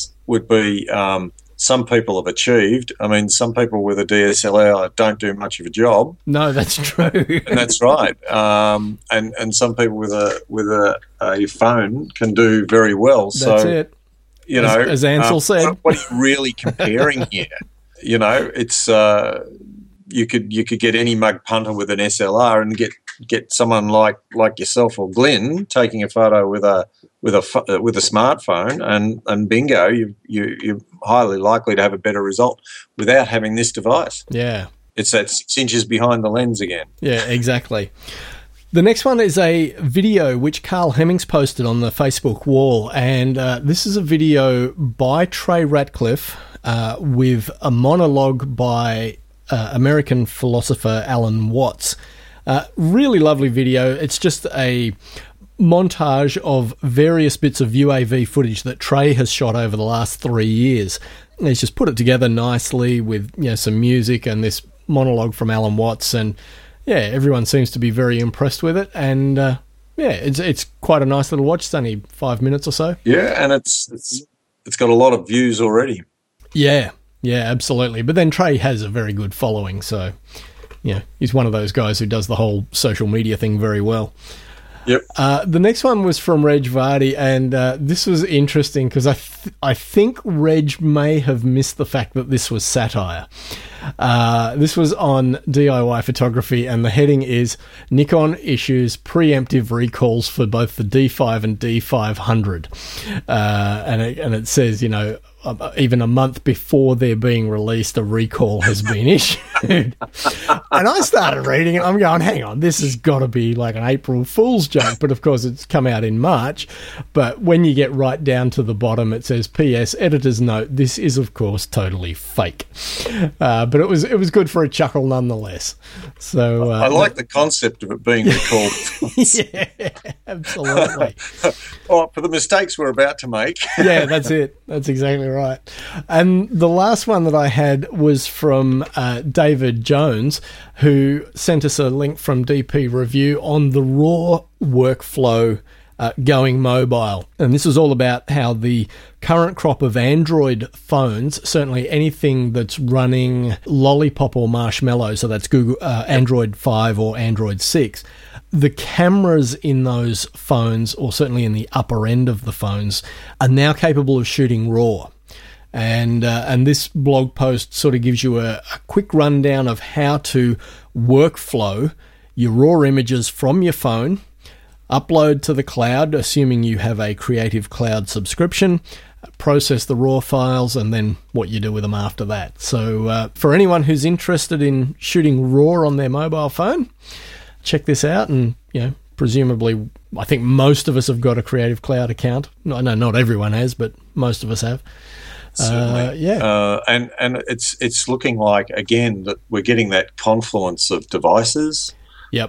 some people have achieved. I mean, some people with a DSLR don't do much of a job. No, that's true. And that's right. And some people with a phone can do very well. That's it. You know, as Ansel said, what are you really comparing here? You know, it's you could get any mug punter with an SLR and get someone like yourself or Glenn taking a photo with a smartphone, and bingo, you're highly likely to have a better result without having this device. Yeah, it's that 6 inches behind the lens again. Yeah, exactly. The next one is a video which Carl Hemmings posted on the Facebook wall, and this is a video by Trey Ratcliffe with a monologue by American philosopher Alan Watts. Really lovely video. It's just a montage of various bits of UAV footage that Trey has shot over the last 3 years. And he's just put it together nicely with some music and this monologue from Alan Watts, and everyone seems to be very impressed with it, and it's quite a nice little watch. It's only 5 minutes or so. Yeah, and it's got a lot of views already. Yeah, absolutely. But then Trey has a very good following, so he's one of those guys who does the whole social media thing very well. Yep. The next one was from Reg Vardy, and this was interesting because I think Reg may have missed the fact that this was satire. This was on DIY photography, and the heading is Nikon issues preemptive recalls for both the D5 and D500. And it says, even a month before they're being released, a recall has been issued. And I started reading it. I'm going, hang on, this has got to be like an April Fool's joke. But of course, it's come out in March. But when you get right down to the bottom, it says, P.S. Editor's note, this is, of course, totally fake. But it was good for a chuckle nonetheless. So I like the concept of it being recalled. Yeah, absolutely. For the mistakes we're about to make. Yeah, that's it. That's exactly right. And the last one that I had was from David Jones, who sent us a link from DP Review on the RAW workflow going mobile. And this is all about how the current crop of Android phones, certainly anything that's running Lollipop or Marshmallow, so that's Google Android 5 or Android 6, the cameras in those phones, or certainly in the upper end of the phones, are now capable of shooting RAW. And this blog post sort of gives you a quick rundown of how to workflow your RAW images from your phone, upload to the cloud, assuming you have a Creative Cloud subscription, process the RAW files, and then what you do with them after that. So for anyone who's interested in shooting RAW on their mobile phone, check this out. And, presumably, I think most of us have got a Creative Cloud account. No, not everyone has, but most of us have. Certainly. And it's looking like, again, that we're getting that confluence of devices. Yep.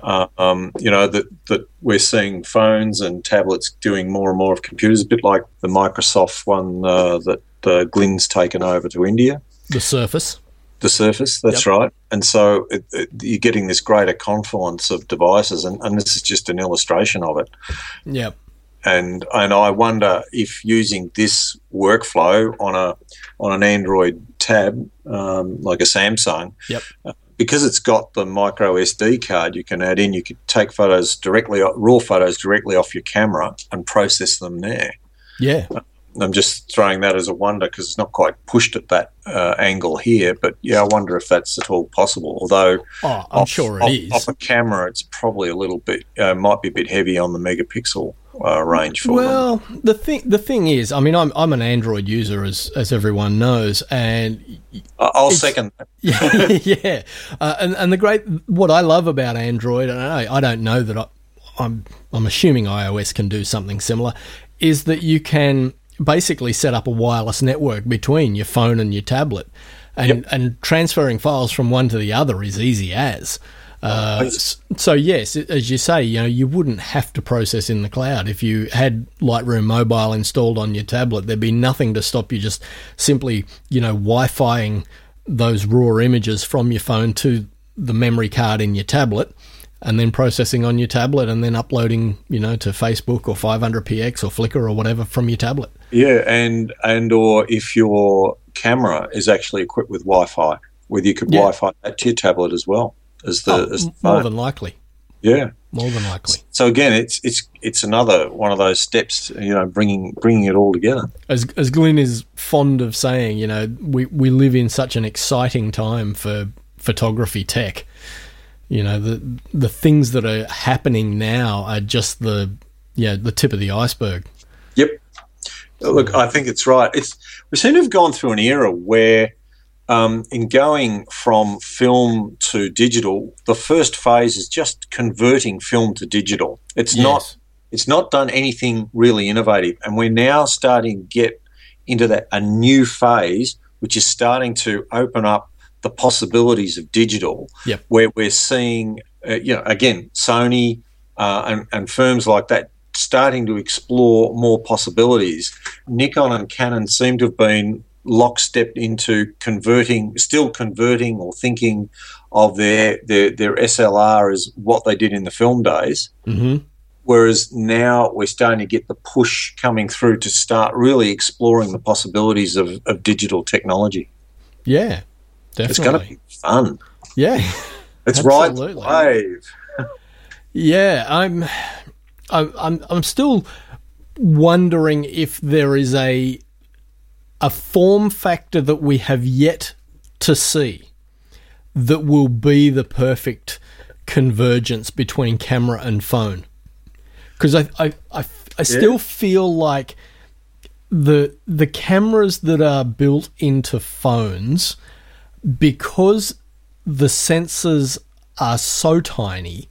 That we're seeing phones and tablets doing more and more of computers, a bit like the Microsoft one that Glynn's taken over to India. The Surface. The Surface, that's right. And so you're getting this greater confluence of devices, and this is just an illustration of it. Yep. And I wonder if using this workflow on an Android tab, like a Samsung, because it's got the micro SD card you can add in, you could take raw photos directly off your camera and process them there. Yeah. I'm just throwing that as a wonder because it's not quite pushed at that angle here. But, I wonder if that's at all possible. Although I'm sure it is. Off a camera, it's probably a little bit, might be a bit heavy on the megapixel range for them. Well, the thing is, I mean, I'm an Android user, as everyone knows, and I'll second that. Yeah. And what I love about Android, and I don't know that I'm assuming iOS can do something similar, is that you can basically set up a wireless network between your phone and your tablet, and transferring files from one to the other is easy as. So yes, as you say, you wouldn't have to process in the cloud. If you had Lightroom Mobile installed on your tablet, there'd be nothing to stop you just simply, Wi-Fiing those raw images from your phone to the memory card in your tablet, and then processing on your tablet and then uploading, to Facebook or 500px or Flickr or whatever from your tablet. Yeah, and or if your camera is actually equipped with Wi-Fi, whether you could Wi-Fi that to your tablet as well as the phone. More than likely. Yeah, more than likely. So again, it's another one of those steps, bringing it all together. As Glyn is fond of saying, we live in such an exciting time for photography tech. The things that are happening now are just the tip of the iceberg. Yep. Look, I think it's right. We seem to have gone through an era where, in going from film to digital, the first phase is just converting film to digital. It's not done anything really innovative, and we're now starting to get into a new phase, which is starting to open up the possibilities of digital, where we're seeing, again, Sony and firms like that starting to explore more possibilities. Nikon and Canon seem to have been lockstep into still converting or thinking of their SLR as what they did in the film days. Mm-hmm. Whereas now we're starting to get the push coming through to start really exploring the possibilities of digital technology. Yeah. Definitely. It's going to be fun. Yeah, it's right the wave. Yeah, I'm still wondering if there is a form factor that we have yet to see that will be the perfect convergence between camera and phone. Because I still feel like the cameras that are built into phones, because the sensors are so tiny,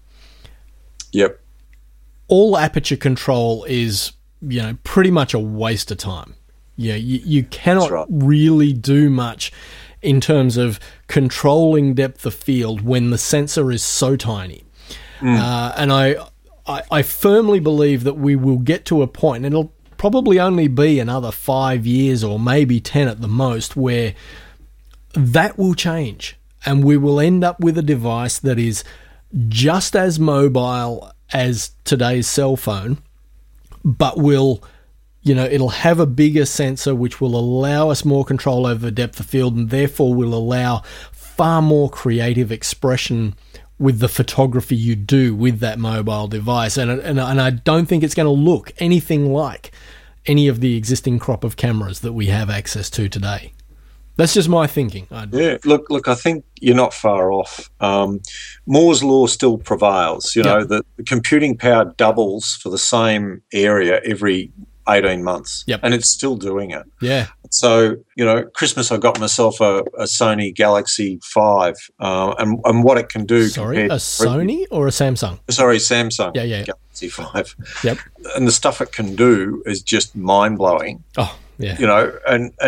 all aperture control is, pretty much a waste of time. You cannot really do much in terms of controlling depth of field when the sensor is so tiny. And I firmly believe that we will get to a point, and it'll probably only be another 5 years or maybe 10 at the most, where that will change, and we will end up with a device that is just as mobile as today's cell phone, but it'll have a bigger sensor which will allow us more control over the depth of field, and therefore will allow far more creative expression with the photography you do with that mobile device. And I don't think it's going to look anything like any of the existing crop of cameras that we have access to today. That's just my thinking. Look, I think you're not far off. Moore's law still prevails. The computing power doubles for the same area every 18 months, and it's still doing it. Yeah. So, Christmas I got myself a Sony Galaxy 5, and what it can do. Sorry, a Sony or a Samsung? Sorry, Samsung. Yeah. Galaxy 5. Yep. And the stuff it can do is just mind-blowing. Oh, yeah. And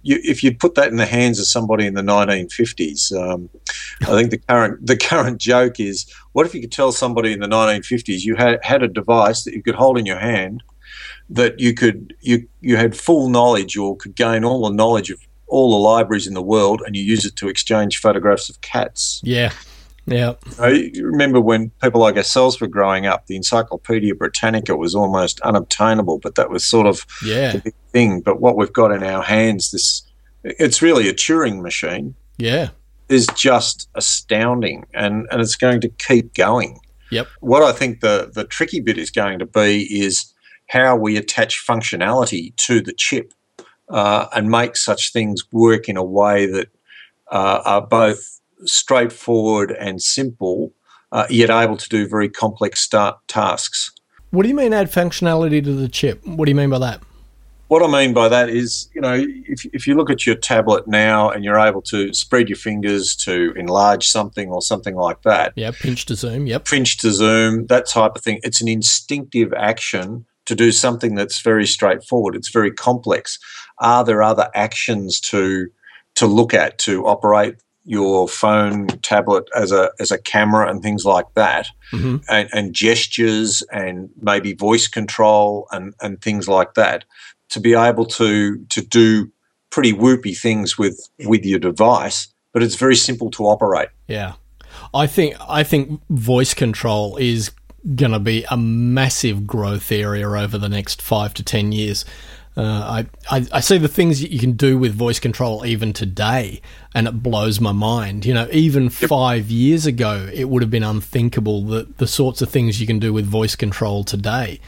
if you put that in the hands of somebody in the 1950s, I think the current joke is, what if you could tell somebody in the 1950s you had a device that you could hold in your hand, that you had full knowledge or could gain all the knowledge of all the libraries in the world, and you use it to exchange photographs of cats. Yeah. Yeah. You remember when people like ourselves were growing up, the Encyclopedia Britannica was almost unobtainable, but that was sort of the big thing. But what we've got in our hands, it's really a Turing machine. Yeah. Is just astounding, and it's going to keep going. Yep. What I think the tricky bit is going to be is how we attach functionality to the chip and make such things work in a way that are both straightforward and simple, yet able to do very complex tasks. What do you mean add functionality to the chip? What do you mean by that? What I mean by that is, if you look at your tablet now and you're able to spread your fingers to enlarge something or something like that. Yeah, pinch to zoom, yep. Pinch to zoom, that type of thing. It's an instinctive action to do something that's very straightforward. It's very complex. Are there other actions to look at to operate your phone, tablet as a camera and things like that, and gestures and maybe voice control and things like that, to be able to do pretty whoopy things with your device, but it's very simple to operate. Yeah. I think voice control is going to be a massive growth area over the next 5 to 10 years. I see the things that you can do with voice control even today, and it blows my mind. Even 5 years ago, it would have been unthinkable that the sorts of things you can do with voice control today.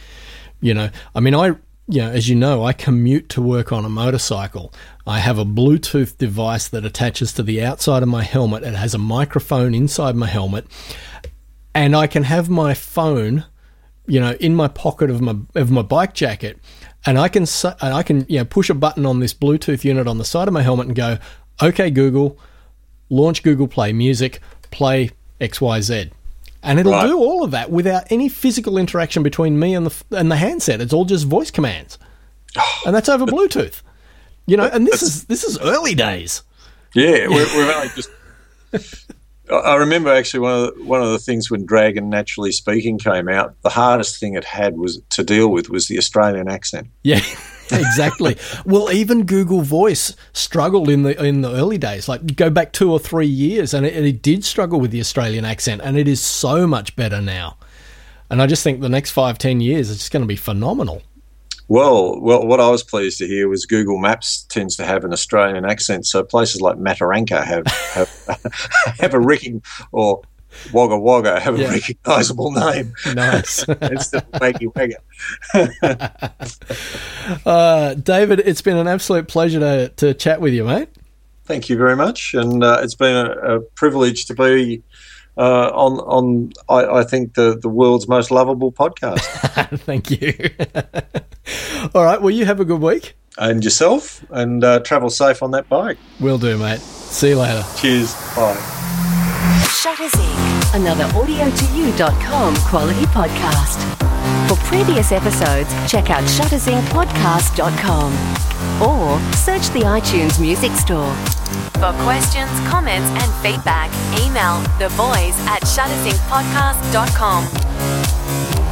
As you know, I commute to work on a motorcycle. I have a Bluetooth device that attaches to the outside of my helmet. It has a microphone inside my helmet, and I can have my phone, in my pocket of my bike jacket. And I can push a button on this Bluetooth unit on the side of my helmet and go, okay, Google, launch Google Play Music, play XYZ. And it'll do all of that without any physical interaction between me and the handset. It's all just voice commands. And that's over Bluetooth. And this is early days. Yeah, we've only just... I remember actually one of the things when Dragon Naturally Speaking came out, the hardest thing it had was to deal with was the Australian accent. Yeah, exactly. Well, even Google Voice struggled in the early days. Like, go back 2 or 3 years, and it did struggle with the Australian accent, and it is so much better now. And I just think the next 5-10 years, it's just going to be phenomenal. Well, what I was pleased to hear was Google Maps tends to have an Australian accent, so places like Mataranka have a or Wagga Wagga have a recognisable name. Nice. Instead of Waggy Wagga. David, it's been an absolute pleasure to chat with you, mate. Thank you very much, and it's been a privilege to be on I think the world's most lovable podcast. Thank you. All right, well, you have a good week. And yourself, and travel safe on that bike. Will do, mate. See you later. Cheers. Bye. Shutters Inc., another audio2u.com quality podcast. For previous episodes, check out shuttersincpodcast.com or search the iTunes Music Store. For questions, comments and feedback, email theboys@shuttersincpodcast.com.